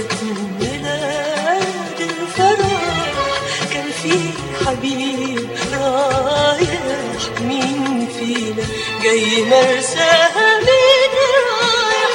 ميلاد الفرح كان في حبيب رايح، مين فينا جاي مرساها مين رايح؟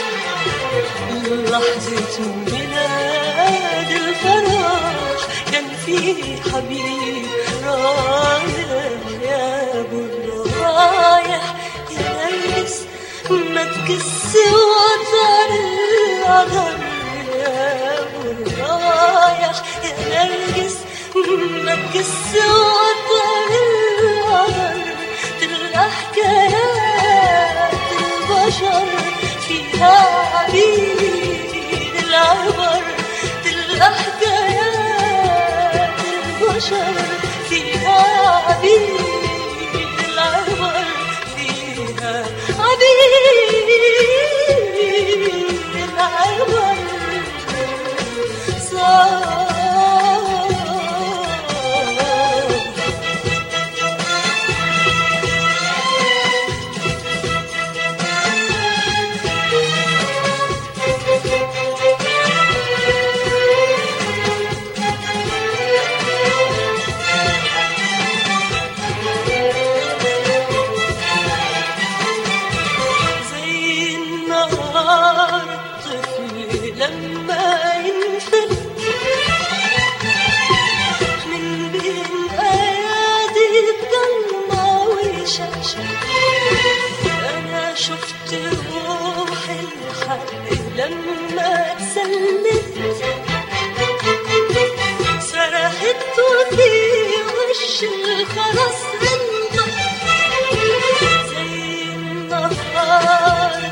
لحظة ميلاد الفرح كان في حبيب رايح، يا ابو الرايح يا نرجس ما تكس وطر القدر، يا ابو الرايح يا نرجس ما تكس وطر القدر. تلقى حكايات البشر فيها عبيد العبر، تلقى حكايات البشر فيها عبيد العبر، فيها عبيد العبر. لما ينفلت من بين ايادي الضلمة وشاشة، انا شفت روح الحق لما اتسلت، صرخت وفي وش الخلاص انضف زي النهار.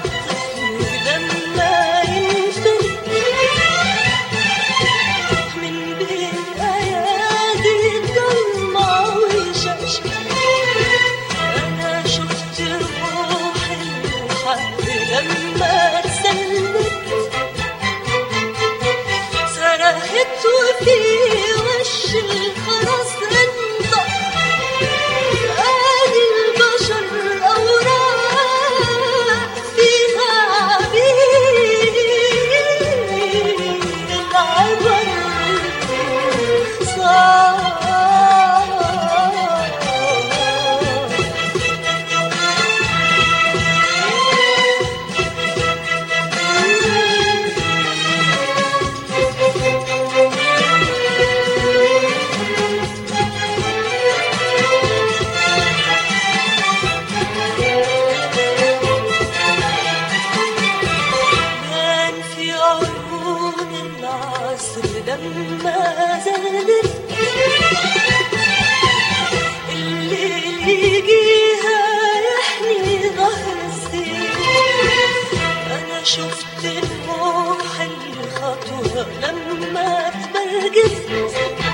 لما اتسلت صرخت وفي وش الخرس انطق، قال البشر أوراق فيها عبيد العبر. لما زادت الليل يجيها يحني ظهر السيف، أنا شفت الروح الخطوة لما تبرجت